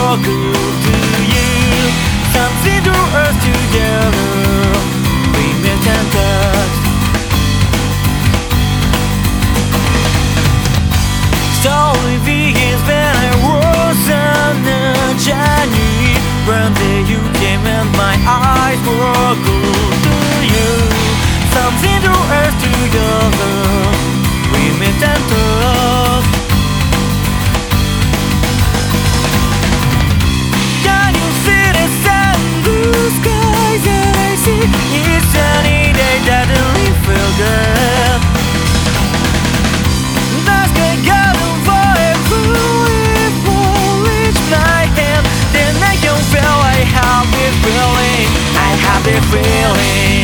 walk to you. Something to us together. We met and touched. Story begins when I was on a journey. One day you came and my eyes were glued to you. Something to us together. We met and touched. Can you see the sun, blue skies that I see? It's sunny day, doesn't it feel good? The sky got on fire, if will reach my hand, then I can feel I have this feeling, I have this feeling.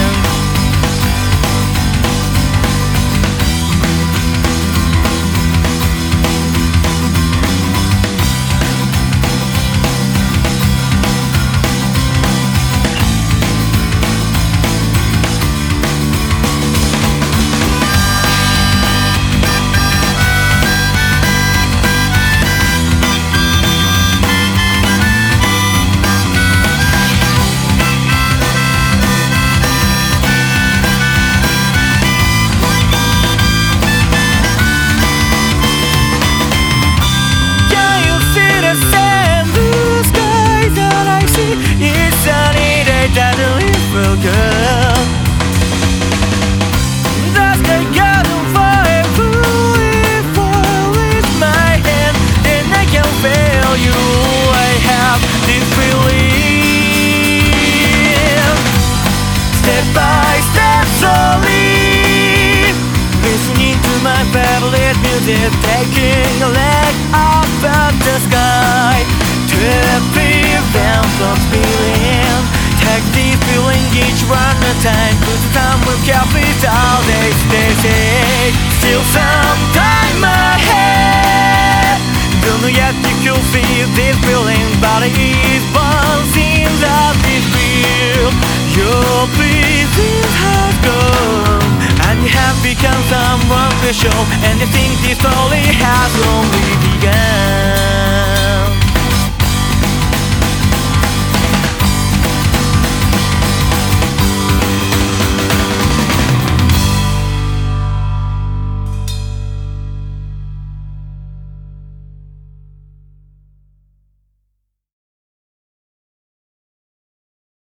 Doesn't it feel good? The sky got on fire, if I reach my hand, then I can feel you. I have this feeling. Step by step, slowly, listening to my favorite music, taking a leg up at the sky to prevent from spilling. Take this feeling each one at a time, put time will complete all they say. Still sometime ahead, don't know yet you could feel this feeling, but it is one thing that we feel. Your breathing has gone, and you have become someone special, and you think this only